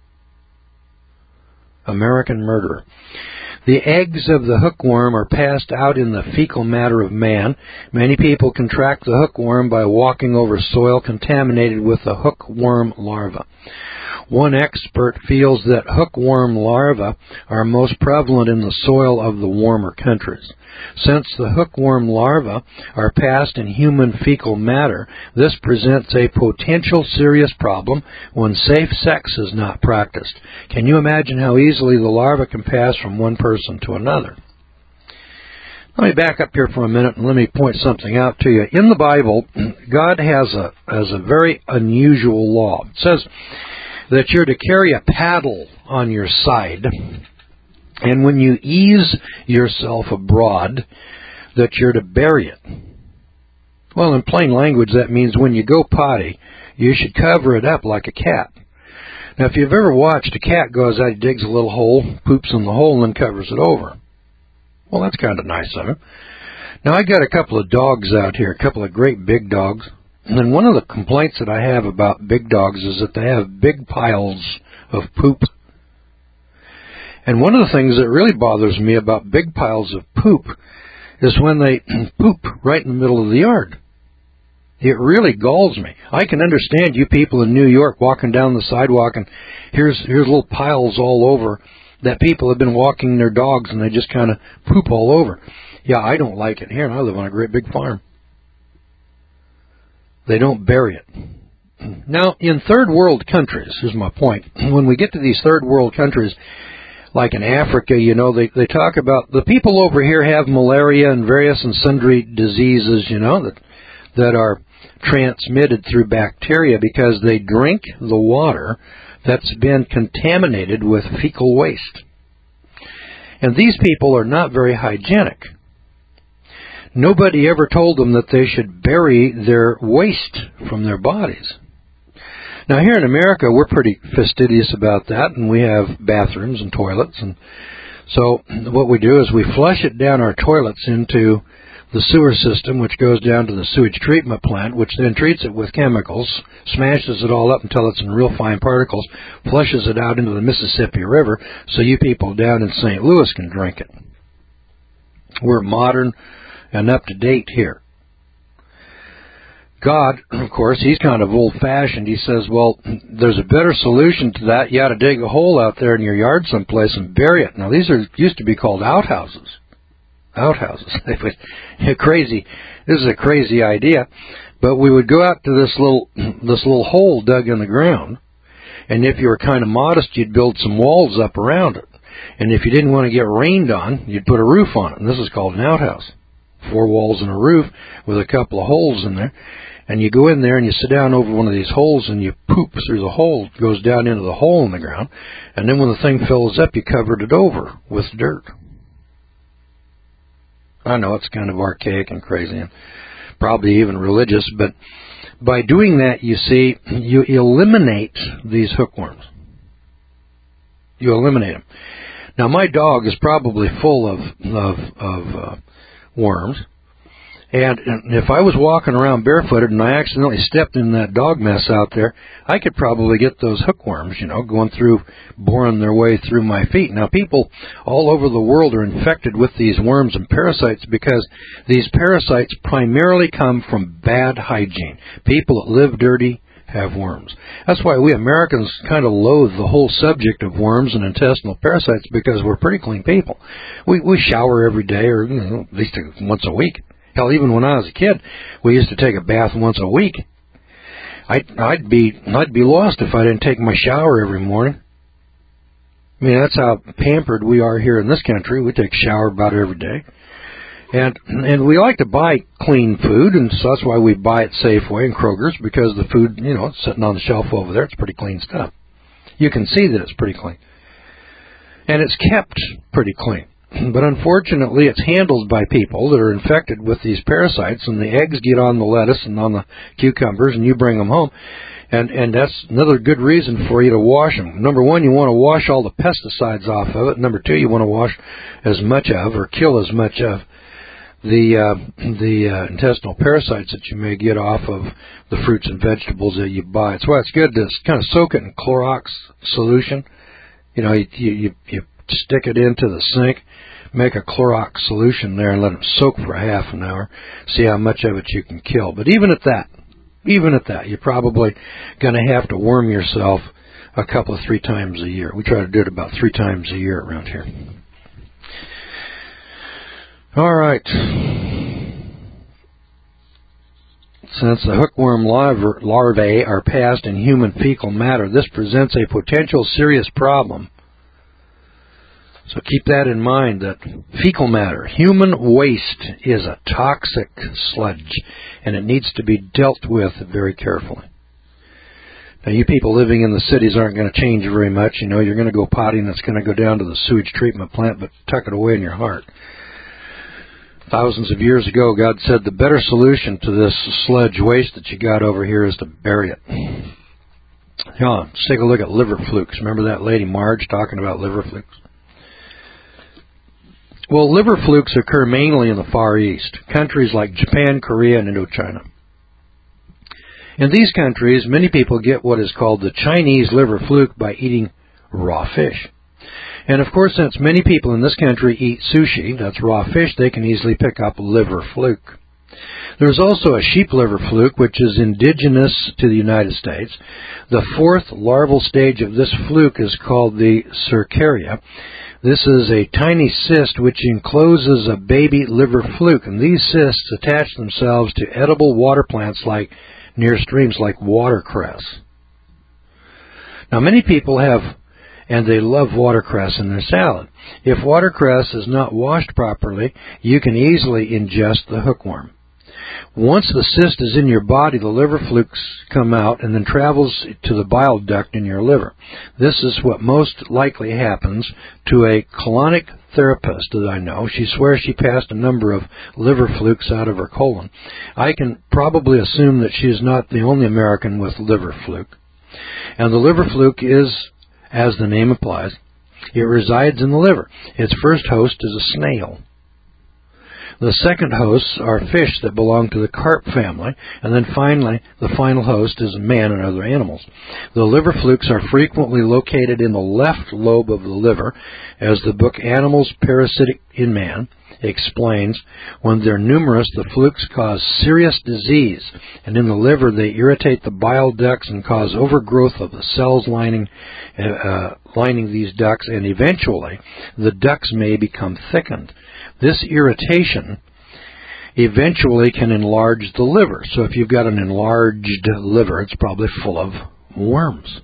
American murderer. The eggs of the hookworm are passed out in the fecal matter of man. Many people contract the hookworm by walking over soil contaminated with the hookworm larva. One expert feels that hookworm larvae are most prevalent in the soil of the warmer countries. Since the hookworm larvae are passed in human fecal matter, this presents a potential serious problem when safe sex is not practiced. Can you imagine how easily the larva can pass from one person to another? Let me back up here for a minute and let me point something out to you. In the Bible, God has a has a very unusual law. It says that you're to carry a paddle on your side, and when you ease yourself abroad, that you're to bury it. Well, in plain language, that means when you go potty, you should cover it up like a cat. Now, if you've ever watched a cat goes out, he digs a little hole, poops in the hole, and then covers it over. Well, that's kind of nice of him. Now, I got a couple of dogs out here, a couple of great big dogs. And then one of the complaints that I have about big dogs is that they have big piles of poop. And one of the things that really bothers me about big piles of poop is when they poop right in the middle of the yard. It really galls me. I can understand you people in New York walking down the sidewalk and here's here's little piles all over that people have been walking their dogs and they just kind of poop all over. Yeah, I don't like it here, and I live on a great big farm. They don't bury it. Now, in third world countries, here's my point. When we get to these third world countries, like in Africa, you know, they, they talk about the people over here have malaria and various and sundry diseases, you know, that that are transmitted through bacteria because they drink the water that's been contaminated with fecal waste. And these people are not very hygienic. Nobody ever told them that they should bury their waste from their bodies. Now, here in America, we're pretty fastidious about that, and we have bathrooms and toilets. And so what we do is we flush it down our toilets into the sewer system, which goes down to the sewage treatment plant, which then treats it with chemicals, smashes it all up until it's in real fine particles, flushes it out into the Mississippi River so you people down in Saint Louis can drink it. We're modern and up to date here. God, of course, he's kind of old-fashioned. He says, well, there's a better solution to that. You ought to dig a hole out there in your yard someplace and bury it. Now, these are used to be called outhouses. Outhouses. Crazy. This is a crazy idea. But we would go out to this little this little hole dug in the ground, and if you were kind of modest, you'd build some walls up around it. And if you didn't want to get rained on, you'd put a roof on it. And this is called an outhouse. Four walls and a roof with a couple of holes in there. And you go in there and you sit down over one of these holes and you poop through the hole. It goes down into the hole in the ground. And then when the thing fills up, you covered it over with dirt. I know it's kind of archaic and crazy and probably even religious, but by doing that, you see, you eliminate these hookworms. You eliminate them. Now, my dog is probably full of of, of uh, worms, and, and if I was walking around barefooted and I accidentally stepped in that dog mess out there, I could probably get those hookworms, you know, going through, boring their way through my feet. Now, people all over the world are infected with these worms and parasites because these parasites primarily come from bad hygiene. People that live dirty have worms. That's why we Americans kind of loathe the whole subject of worms and intestinal parasites, because we're pretty clean people. We we shower every day, or you know, at least once a week. Hell, even when I was a kid, we used to take a bath once a week. I'd, I'd be I'd be lost if I didn't take my shower every morning. I mean, that's how pampered we are here in this country. We take a shower about every day. And and we like to buy clean food, and so that's why we buy at Safeway and Kroger's, because the food, you know, it's sitting on the shelf over there. It's pretty clean stuff. You can see that it's pretty clean. And it's kept pretty clean. But unfortunately, it's handled by people that are infected with these parasites, and the eggs get on the lettuce and on the cucumbers, and you bring them home. And and that's another good reason for you to wash them. Number one, you want to wash all the pesticides off of it. Number two, you want to wash as much of, or kill as much of, the uh, the uh, intestinal parasites that you may get off of the fruits and vegetables that you buy. That's why it's good to kind of soak it in Clorox solution. You know, you you, you stick it into the sink, make a Clorox solution there, and let it soak for a half an hour. See how much of it you can kill. But even at that, even at that, you're probably going to have to worm yourself a couple of three times a year. We try to do it about three times a year around here. All right. Since the hookworm larvae are passed in human fecal matter, this presents a potential serious problem. So keep that in mind, that fecal matter, human waste, is a toxic sludge, and it needs to be dealt with very carefully. Now, you people living in the cities aren't going to change very much. You know, you're going to go potty, and it's going to go down to the sewage treatment plant, but tuck it away in your heart. Thousands of years ago, God said the better solution to this sludge waste that you got over here is to bury it. Yeah, let's take a look at liver flukes. Remember that lady Marge talking about liver flukes? Well, liver flukes occur mainly in the Far East, countries like Japan, Korea, and Indochina. In these countries, many people get what is called the Chinese liver fluke by eating raw fish. And of course, since many people in this country eat sushi, that's raw fish, they can easily pick up liver fluke. There's also a sheep liver fluke, which is indigenous to the United States. The fourth larval stage of this fluke is called the cercaria. This is a tiny cyst which encloses a baby liver fluke, and these cysts attach themselves to edible water plants like near streams like watercress. Now, many people have, and they love watercress in their salad. If watercress is not washed properly, you can easily ingest the hookworm. Once the cyst is in your body, the liver flukes come out and then travels to the bile duct in your liver. This is what most likely happens to a colonic therapist that I know. She swears she passed a number of liver flukes out of her colon. I can probably assume that she is not the only American with liver fluke. And the liver fluke is, as the name implies, it resides in the liver. Its first host is a snail. The second hosts are fish that belong to the carp family, and then finally, the final host is man and other animals. The liver flukes are frequently located in the left lobe of the liver, as the book Animals Parasitic in Man explains. When they're numerous, the flukes cause serious disease, and in the liver they irritate the bile ducts and cause overgrowth of the cells lining, uh, lining these ducts, and eventually the ducts may become thickened. This irritation eventually can enlarge the liver. So if you've got an enlarged liver, it's probably full of worms.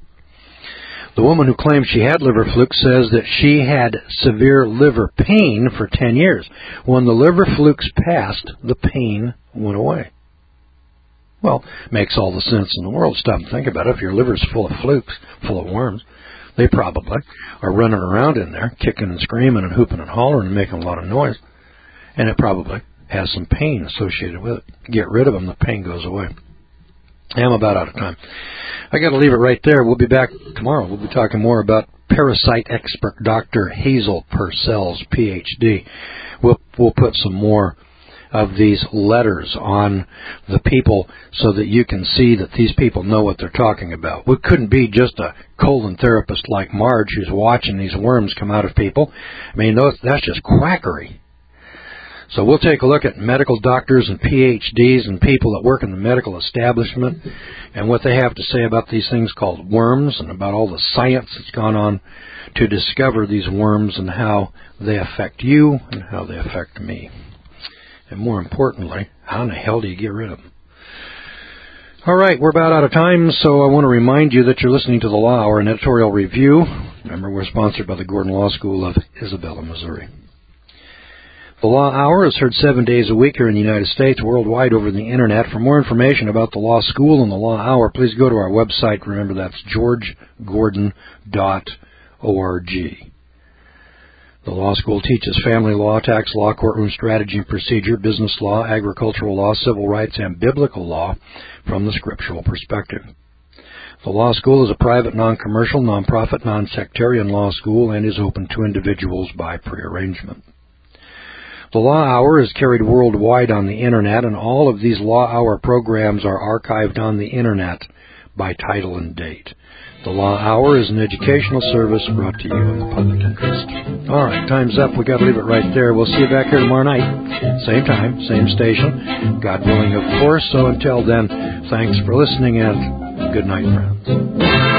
The woman who claimed she had liver fluke says that she had severe liver pain for ten years. When the liver flukes passed, the pain went away. Well, makes all the sense in the world. Stop and think about it. If your liver's full of flukes, full of worms, they probably are running around in there, kicking and screaming and hooping and hollering and making a lot of noise. And it probably has some pain associated with it. Get rid of them, the pain goes away. I'm about out of time. I got to leave it right there. We'll be back tomorrow. We'll be talking more about parasite expert Doctor Hazel Purcell's P H D. We'll, we'll put some more of these letters on the people so that you can see that these people know what they're talking about. We couldn't be just a colon therapist like Marge who's watching these worms come out of people. I mean, that's just quackery. So we'll take a look at medical doctors and P H Ds and people that work in the medical establishment and what they have to say about these things called worms and about all the science that's gone on to discover these worms and how they affect you and how they affect me. And more importantly, how in the hell do you get rid of them? All right, we're about out of time, so I want to remind you that you're listening to the Law Hour, an editorial review. Remember, we're sponsored by the Gordon Law School of Isabella, Missouri. The Law Hour is heard seven days a week here in the United States, worldwide over the Internet. For more information about the Law School and the Law Hour, please go to our website. Remember, that's george gordon dot org. The law school teaches family law, tax law, courtroom strategy and procedure, business law, agricultural law, civil rights, and biblical law from the scriptural perspective. The law school is a private, non-commercial, non-profit, non-sectarian law school and is open to individuals by prearrangement. The Law Hour is carried worldwide on the Internet, and all of these Law Hour programs are archived on the Internet by title and date. The Law Hour is an educational service brought to you in the public interest. All right, time's up. We've got to leave it right there. We'll see you back here tomorrow night. Same time, same station. God willing, of course. So until then, thanks for listening and good night, friends.